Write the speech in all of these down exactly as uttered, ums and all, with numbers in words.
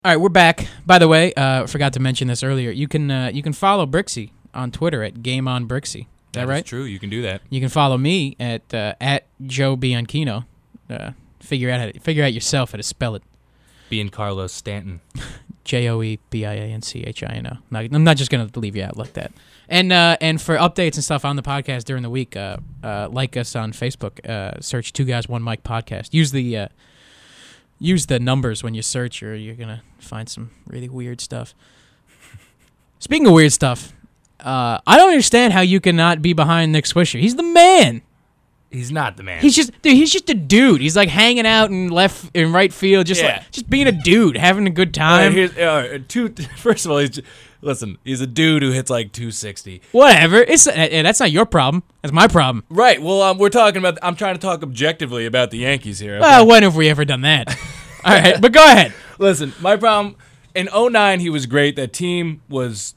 All right, we're back. By the way, uh, forgot to mention this earlier. You can uh, you can follow Brixie on Twitter at GameOnBrixie. Is that, that right? That's true. You can do that. You can follow me at uh, at Joe Bianchino. Uh, figure out how to, figure out yourself how to spell it. Biancarlo Stanton. J O E B I A N C H I N O. Not, I'm not just gonna leave you out like that. And uh, and for updates and stuff on the podcast during the week, uh, uh, like us on Facebook. Uh, search Two Guys One Mic Podcast. Use the uh, use the numbers when you search, or you're gonna find some really weird stuff. Speaking of weird stuff, uh, I don't understand how you cannot be behind Nick Swisher. He's the man. He's not the man. He's just dude, he's just a dude. He's like hanging out in left in right field, just Yeah. like just being a dude, having a good All right, time. here's, all right, two, first of all, he's just, listen, he's a dude who hits like two sixty. Whatever. It's uh, that's not your problem. That's my problem. Right. Well, um, we're talking about. I'm trying to talk objectively about the Yankees here. Okay? Well, when have we ever done that? All right, but go ahead. Listen, my problem in oh nine, he was great. That team was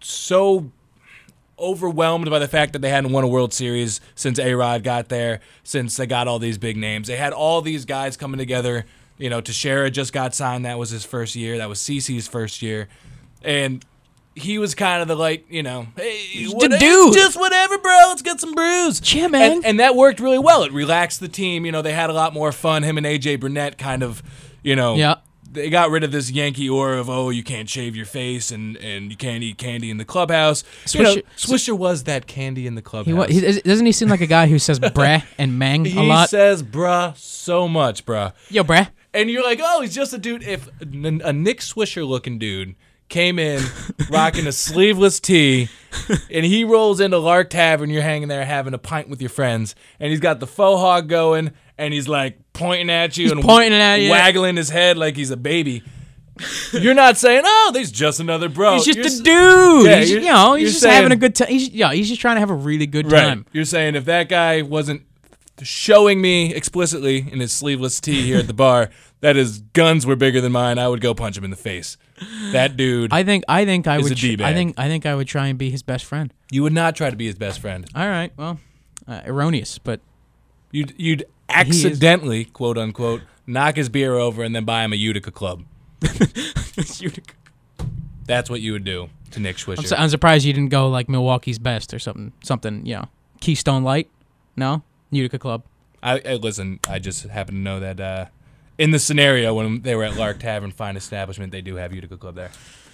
so overwhelmed by the fact that they hadn't won a World Series since A-Rod got there, since they got all these big names. They had all these guys coming together. You know, Teixeira just got signed. That was his first year. That was CeCe's first year. And he was kind of the, like, you know, hey, the whatever, dude. just whatever, bro. Let's get some brews. Yeah, man. And, and that worked really well. It relaxed the team. You know, they had a lot more fun. Him and A J Burnett kind of, you know, Yeah. they got rid of this Yankee aura of, oh, you can't shave your face and, and you can't eat candy in the clubhouse. You know, Swisher- Swisher was that candy in the clubhouse. He, wa- he doesn't he seem like a guy who says "brah" and "mang" He a lot? says bruh so much, bruh. Yo, brah. And you're like, oh, he's just a dude. If a, a Nick Swisher looking dude came in rocking a sleeveless tee and he rolls into Lark Tavern, you're hanging there having a pint with your friends, and he's got the faux hog going, and he's like pointing at you He's and pointing at you. waggling his head like he's a baby. You're not saying, oh, there's just another bro. He's just You're a s- dude. Yeah, he's, you're- you know, he's you're just saying- having a good time. He's, yeah, he's just trying to have a really good Right. time. You're saying if that guy wasn't showing me explicitly in his sleeveless tee here at the bar that his guns were bigger than mine, I would go punch him in the face. That dude. I think I think I Is would a tr- D-bag. I think I think I would try and be his best friend. You would not try to be his best friend. All right, well, uh, erroneous, but You'd you'd accidentally, quote unquote, knock his beer over and then buy him a Utica club. That's what you would do to Nick Swisher. I'm, su- I'm surprised you didn't go like Milwaukee's best or something. Something, you know, Keystone Light. No, Utica Club. I, I listen. I just happen to know that uh, in the scenario when they were at Lark Tavern, fine establishment, they do have Utica Club there.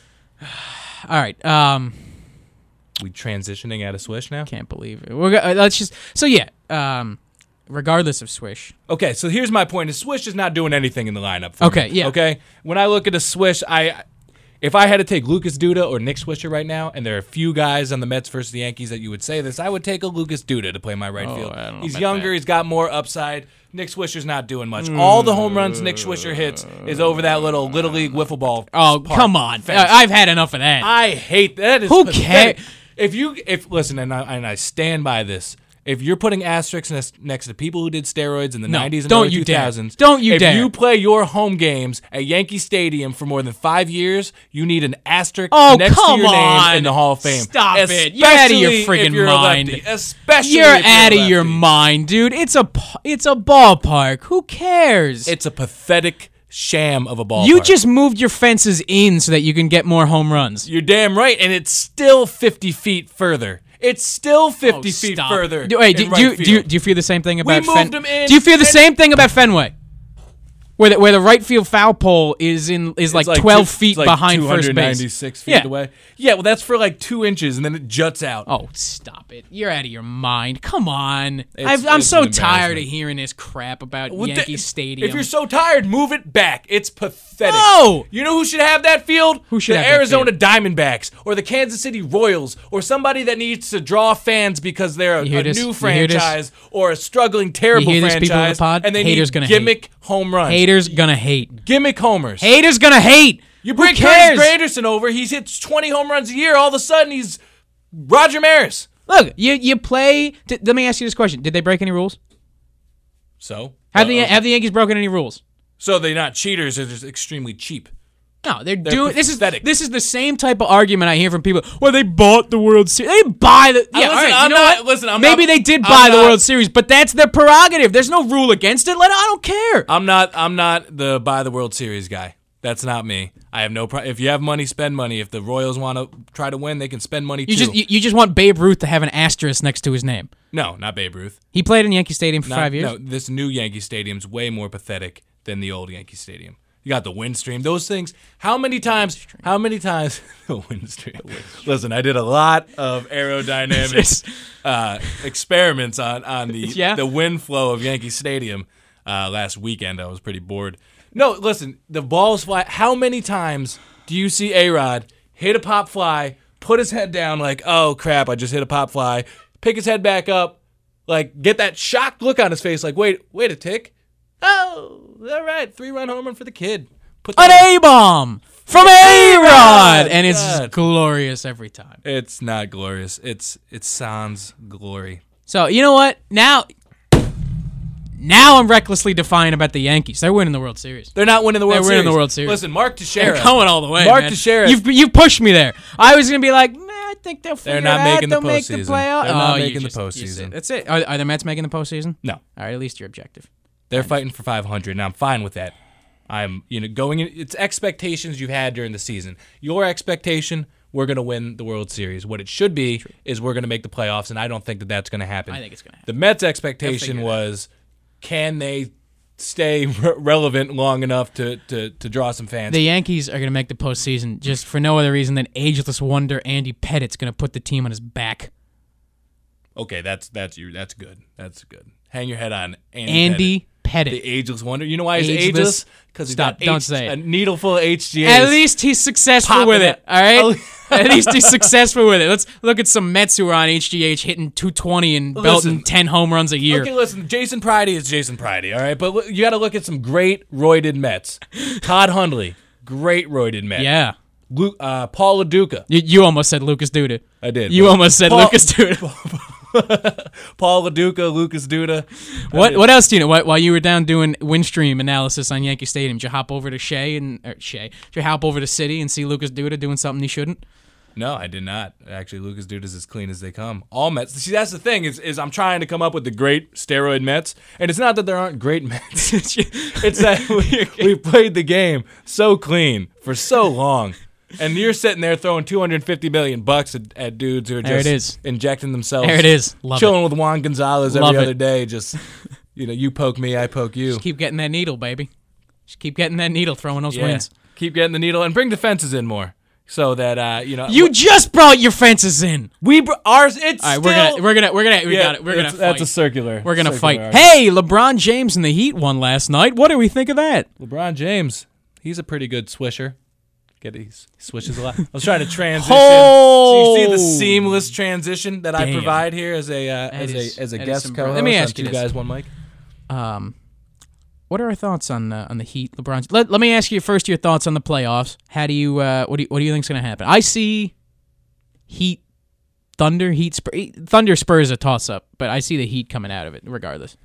All right. Um, We transitioning out of Swish now. can't believe it. We're go- uh, let's just. So yeah. Um, regardless of Swish. Okay, so here's my point: is Swish is not doing anything in the lineup. For Okay, me, yeah. Okay, when I look at a Swish, I if I had to take Lucas Duda or Nick Swisher right now, and there are a few guys on the Mets versus the Yankees that you would say this, I would take a Lucas Duda to play my right Oh, field. I don't know He's about younger, that. he's got more upside. Nick Swisher's not doing much. All the home runs Nick Swisher hits is over that little little league wiffle ball. Oh, park come on! fence. I- I've had enough of that. I hate that. Is Who pathetic. cares? If you if listen and I, and I stand by this. If you're putting asterisks next, next to people who did steroids in the No, nineties and don't early you two dare. thousands, Don't you if dare. you play your home games at Yankee Stadium for more than five years, you need an asterisk Oh, next to come your on. name in the Hall of Fame. Stop it. You're out of your Especially if friggin' you're a mind. lefty. Especially You're if out you're of a your lefty. mind, dude. It's a p- it's a ballpark. Who cares? It's a pathetic sham of a ball. you just moved your fences in so that you can get more home runs. You're damn right, and it's still fifty feet further. It's still fifty Oh, feet stop. further. Do, wait, do, in do, right you, do, you, field. do you feel the same thing about moved Fen- them in Do you feel the and- same thing about Fenway? Where the, where the right field foul pole is in is like, It's twelve two- feet it's like behind first two hundred ninety-six base. feet Yeah. away. Yeah, well, that's for like two inches, and then it juts out. Oh, stop it! You're out of your mind. Come on. It's- I've, I'm it's so an tired of embarrassment. hearing this crap about Well, Yankee th- Stadium. If you're so tired, move it back. It's pathetic. No! You know who should have that field? Who should the have that Arizona Diamondbacks or the Kansas City Royals or somebody that needs to draw fans because they're a, You hear a this? new You hear this? franchise or a struggling, terrible hear this, people in the franchise, pod? and they Haters need gonna gimmick home runs. Haters gonna hate. Gimmick homers. Haters gonna hate. You bring Who cares? Curtis Granderson over, he hits twenty home runs a year. All of a sudden, he's Roger Maris. Look, you you play. T- let me ask you this question: did they break any rules? So Have the Uh-oh. have the Yankees broken any rules? So they're not cheaters; they're just extremely cheap. No, they're, They're doing this is pathetic. this is the same type of argument I hear from people. Well, they bought the World Series. They didn't buy the. Yeah, listen, all right, I'm you know not- what? listen, I'm Maybe not- they did I'm buy the not- World Series, but that's their prerogative. There's no rule against it. Let I don't care. I'm not. I'm not the buy the World Series guy. That's not me. I have no problem. If you have money, spend money. If the Royals want to try to win, they can spend money You too. just you, you just want Babe Ruth to have an asterisk next to his name. no, not Babe Ruth. He played in Yankee Stadium for Not- five years. No, this new Yankee Stadium's way more pathetic than the old Yankee Stadium. You got the wind stream. Those things. How many times? How many times? the wind stream. Listen, I did a lot of aerodynamics uh, experiments on on the Yeah. the wind flow of Yankee Stadium uh, last weekend. I was pretty bored. No, listen. The balls fly. How many times do you see A-Rod hit a pop fly, put his head down like, oh crap, I just hit a pop fly, pick his head back up, like get that shocked look on his face, like wait, wait a tick. Oh, all right, three-run home run for the kid. Put An that- A-bomb from A-Rod, and it's God. glorious every time. It's not glorious. It's it's sans glory. So you know what? Now, now I'm recklessly defiant about the Yankees. They're winning the World Series. They're not winning the World They're Series. winning the World Series. Listen, Mark Teixeira. They're going all the way. Mark man. Teixeira. You've you pushed me there. I was gonna be like, man, I think they'll figure They're not it out. making the They'll make the postseason. playoff. They're not Oh, you making the just- you postseason. said- That's it. Are, are the Mets making the postseason? No, All right, at least you're objective. they're fighting for five hundred, and I'm fine with that. I'm, you know, going in. It's expectations you've had during the season. Your expectation, we're going to win the World Series. What it should be is we're going to make the playoffs, and I don't think that that's going to happen. I think it's gonna happen. The Mets' They'll expectation figure it was, can they stay re- relevant long enough to, to, to draw some fans? The Yankees are gonna make the postseason just for no other reason than ageless wonder Andy Pettit's gonna put the team on his back. okay, that's that's you. That's good. That's good. Hang your head on Andy. Andy Pettit, Pettit. the ageless wonder. You know why he's Ageless? ageless? Because he's Stop, got don't H- say it. a needle full of H G As. At least he's successful Popping with it. it. All right. At least he's successful with it. Let's look at some Mets who are on H G H hitting two twenty and belting Listen. ten home runs a year. Okay, listen, Jason Pridey is Jason Pridey, all right? But look, you got to look at some great roided Mets. Todd Hundley, great roided Met. Yeah. Lu- uh, Paul LaDuca, You, you almost said Lucas Duda. I did. You but- almost said Paul- Lucas Duda. Paul LaDuca, Lucas Duda. What what else do you know? While while you were down doing Windstream analysis on Yankee Stadium, did you hop over to Shea and or Shea? Did you hop over to City and see Lucas Duda doing something he shouldn't? No, I did not. Actually, Lucas Duda's as clean as they come. All Mets. See, that's the thing is, is I'm trying to come up with the great steroid Mets, and it's not that there aren't great Mets. It's that we, we played the game so clean for so long, and you're sitting there throwing two hundred fifty million bucks at, at dudes who are There just it is. injecting themselves. There it is. Love chilling with Juan Gonzalez Love every it. other day. Just you know, you poke me, I poke you. Just keep getting that needle, baby. Just keep getting that needle, throwing those Yeah. wins. Keep getting the needle and bring the fences in more. So that uh, you know You just brought your fences in. we br- ours it's All right, still, we're gonna we're gonna we're gonna we yeah, got it. We're gonna it's- fight. that's a circular. We're gonna circular fight. argument. Hey, LeBron James and the Heat won last night. What do we think of that? LeBron James, he's a pretty good swisher. Get it? He swishes a lot. I was trying to transition. Oh! So you see the seamless transition that I Damn. provide here as a uh, as is- a as a that is guest some- co-host. let me on ask you two this. guys, one mic. Um, what are our thoughts on uh, on the Heat, LeBron? Let, let me ask you first your thoughts on the playoffs. How do you uh, what do you, what do you think's going to happen? I see Heat, Thunder, Heat, Spur, Thunder, Spurs a toss up, but I see the Heat coming out of it regardless.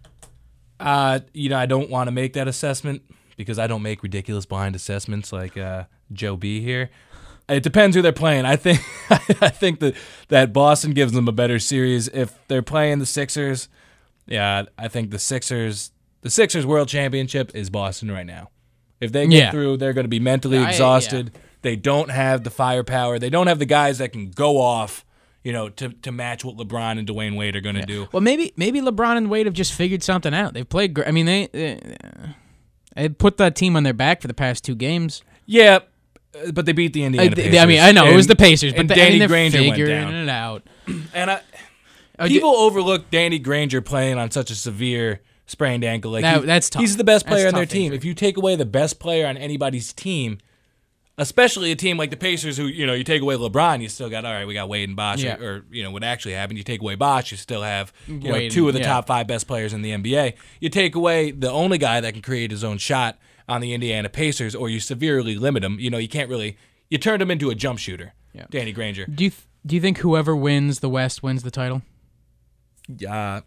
Uh, you know, I don't want to make that assessment because I don't make ridiculous blind assessments like uh, Joe B here. It depends who they're playing. I think I think that that Boston gives them a better series if they're playing the Sixers. Yeah, I think the Sixers the Sixers World Championship is Boston right now. If they get Yeah. through, they're going to be mentally I- exhausted. They don't have the firepower. They don't have the guys that can go off, you know, to, to match what LeBron and Dwayne Wade are going to do. Well, maybe maybe LeBron and Wade have just figured something out. They've played. Gr- I mean, they, they they put that team on their back for the past two games. Yeah, uh, but they beat the I, Indiana they- Pacers. I mean, I know it was And- the Pacers, but and they, I Danny mean, they're Granger went figuring down. it out. And I, Oh, people overlook Danny Granger playing on such a severe sprained ankle. Like That- he- that's tough. He's the best That's player on tough their team. injury. If you take away the best player on anybody's team, especially a team like the Pacers, who you know you take away LeBron, you still got all right. We got Wade and Bosh, Yeah. or, or you know what actually happened. You take away Bosh, you still have you know, Wade, two of the yeah. top five best players in the N B A. You take away the only guy that can create his own shot on the Indiana Pacers, or you severely limit him. You know you can't really. You turned him into a jump shooter, Yeah. Danny Granger. Do you th- do you think whoever wins the West wins the title? Uh,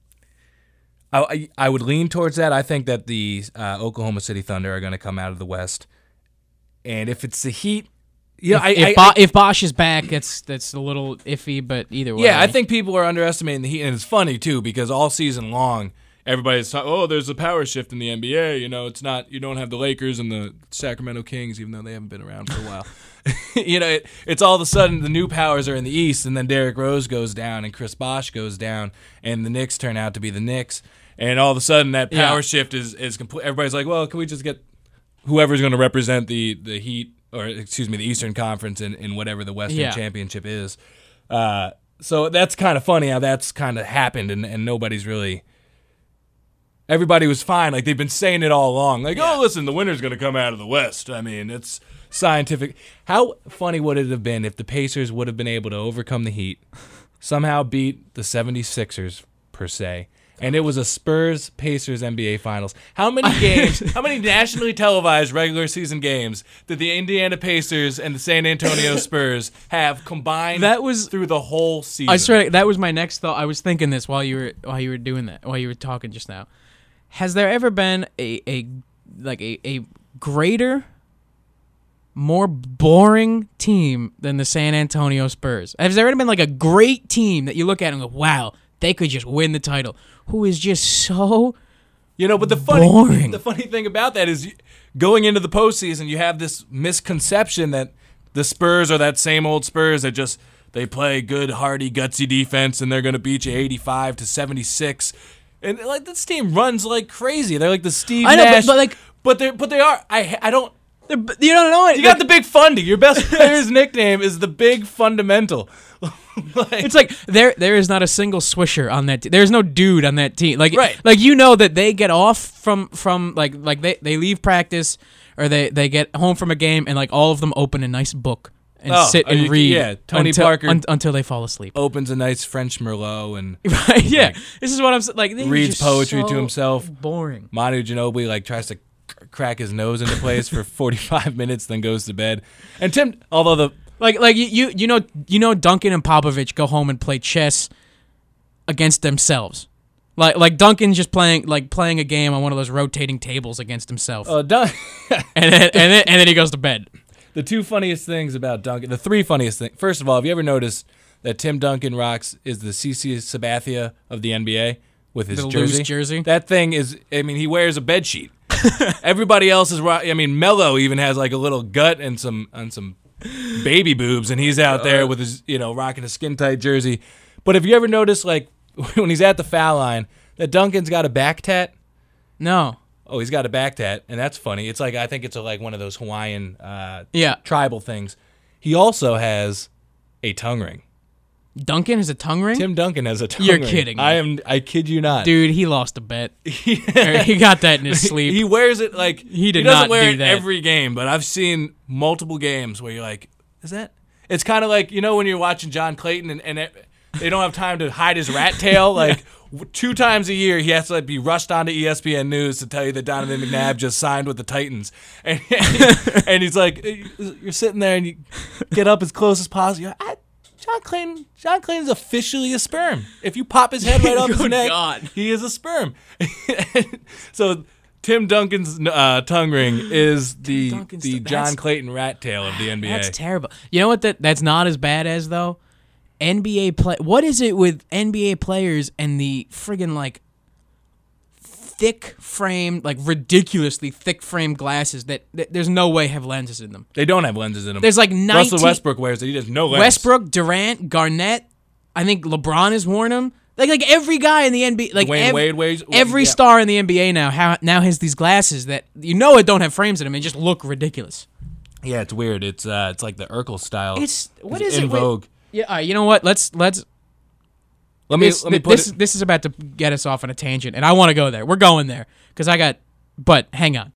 I, I I would lean towards that. I think that the uh, Oklahoma City Thunder are going to come out of the West, and if it's the Heat, yeah, if, I, if, I, Bo- I if Bosch is back, that's that's a little iffy, but either way, yeah, I think people are underestimating the Heat, and it's funny too because all season long, everybody's talking, oh, there's a power shift in the N B A. You know, it's not, you don't have the Lakers and the Sacramento Kings, even though they haven't been around for a while. you know, it, it's all of a sudden the new powers are in the East, and then Derrick Rose goes down and Chris Bosh goes down, and the Knicks turn out to be the Knicks. And all of a sudden that power yeah. shift is, is complete. Everybody's like, well, can we just get whoever's going to represent the, the Heat, or excuse me, the Eastern Conference in, in whatever the Western yeah. Championship is. Uh, so that's kind of funny how that's kind of happened, and, and nobody's really... Everybody was fine. Like, they've been saying it all along. Like, yeah. oh, listen, the winner's going to come out of the West. I mean, it's scientific. How funny would it have been if the Pacers would have been able to overcome the Heat, somehow beat the seventy-sixers, per se, and it was a Spurs-Pacers N B A Finals. How many games, how many nationally televised regular season games did the Indiana Pacers and the San Antonio Spurs have combined that was, through the whole season? I swear, that was my next thought. I was thinking this while you were while you were doing that, while you were talking just now. Has there ever been a, a like a, a greater, more boring team than the San Antonio Spurs? Has there ever been like a great team that you look at and go, wow, they could just win the title, who is just so you know, but the funny boring. the funny thing about that is going into the postseason, you have this misconception that the Spurs are that same old Spurs that just they play good, hardy, gutsy defense and they're going to beat you eighty-five to seventy-six. And like this team runs like crazy. They're like the Steve I know, Nash, but, but like, but they but they are. I I don't. You don't know it. You got the Big Fundy. Your best player's nickname is the Big Fundamental. like, it's like there there is not a single swisher on that team. There's no dude on that team. Like right. like you know that they get off from from like like they, they leave practice or they, they get home from a game and like all of them open a nice book and oh, sit and you, read. Yeah, Tony until, Parker un, until they fall asleep. Opens a nice French Merlot and right. Yeah, like, this is what I'm like. Reads poetry so to himself. Boring. Manu Ginobili like tries to crack his nose into place for forty-five minutes, then goes to bed. And Tim, although the like like you, you you know you know Duncan and Popovich go home and play chess against themselves. Like like Duncan's just playing like playing a game on one of those rotating tables against himself. Uh, Dun- and then and then and then he goes to bed. The two funniest things about Duncan, the three funniest things. First of all, have you ever noticed that Tim Duncan rocks is the C C Sabathia of the N B A with his the jersey? Loose jersey. That thing is, I mean, he wears a bed sheet. Everybody else is, I mean, Melo even has like a little gut and some and some baby boobs, and he's out there with his, you know, rocking a skin tight jersey. But have you ever noticed, like, when he's at the foul line, that Duncan's got a back tat? No. Oh, he's got a back tat, and that's funny. It's like, I think it's a, like one of those Hawaiian uh, yeah. tribal things. He also has a tongue ring. Duncan has a tongue ring? Tim Duncan has a tongue You're ring. You're kidding me. I am. I kid you not. Dude, he lost a bet. he got that in his sleep. He wears it like, he did he doesn't not wear do it that. every game, but I've seen multiple games where you're like, is that? It's kind of like, you know, when you're watching John Clayton and, and it, they don't have time to hide his rat tail, like, two times a year, he has to like be rushed onto E S P N News to tell you that Donovan McNabb just signed with the Titans, and and he's like, you're sitting there and you get up as close as possible. You're like, John Clayton, John Clayton's officially a sperm. If you pop his head right off his neck, God. he is a sperm. So Tim Duncan's uh, tongue ring is the Duncan's the the, John Clayton rat tail of the N B A. That's terrible. You know what? That that's not as bad as though. N B A play. What is it with N B A players and the friggin' like thick framed, like ridiculously thick framed glasses that, that there's no way have lenses in them. They don't have lenses in them. There's like nineteen Russell Westbrook wears it. He has no lens. Westbrook, Durant, Garnett. I think LeBron has worn them. Like like every guy in the N B A, like Dwayne ev- Wade wears every yeah. star in the N B A now ha- now has these glasses that you know it don't have frames in them and just look ridiculous. Yeah, it's weird. It's uh, it's like the Urkel style. It's what it's is in it? Wait, vogue. yeah, all right, you know what? Let's let's. Let me This, let me put this, it. this is about to get us off on a tangent, and I want to go there. We're going there because I got. But hang on.